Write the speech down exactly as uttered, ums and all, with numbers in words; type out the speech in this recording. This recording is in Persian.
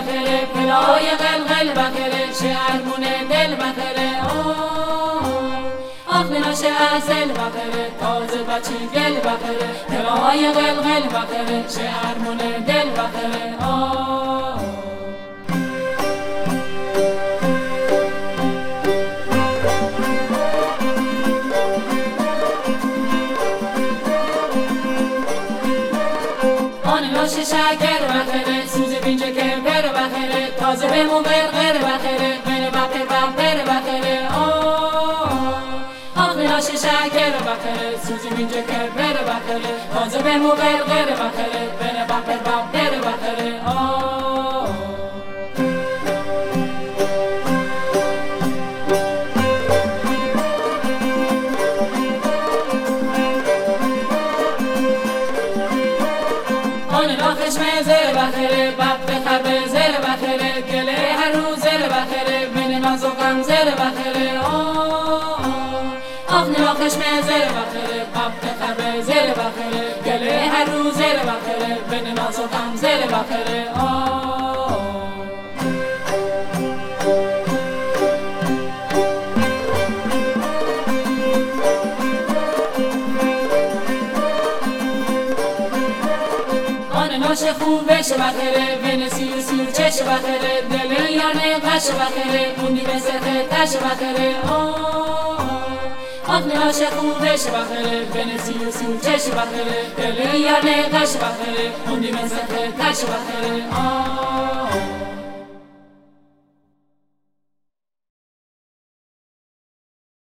بخیره پلای قلقل بخیره شهرمونه دل بخیره آخ ناشه اصل بخیره تازه بچه گل بخیره پلای قلقل بخیره شهرمونه دل بخیره ناشه شکر بخیره سوز بینجا کمپر بخیره تازه به مو برقر بخیره بینه بخیر بخیر بخیره آخ ناشه شکر بخیره سوز بینجا کمپر بخیره تازه به مو برقر بخیره بینه بخیر بخیر بخیره خشم زر بخیره باب بخب زر بخیره گله هر روز زر بخیره من ناز و غم زر بخیره آخ نلا خشم زر بخیره باب بخب زر بخیره گله هر روز زر بخیره من ناز و غم زر بخیره ناشه خوبش بخیره بین سیر سیر چش بخیره دل یارنه قش بخیره موندی به سخه تش بخیره آخ ناشه خوبش بخیره بین سیر سیر چش بخیره دل یارنه قش بخیره موندی به سخه تش بخیره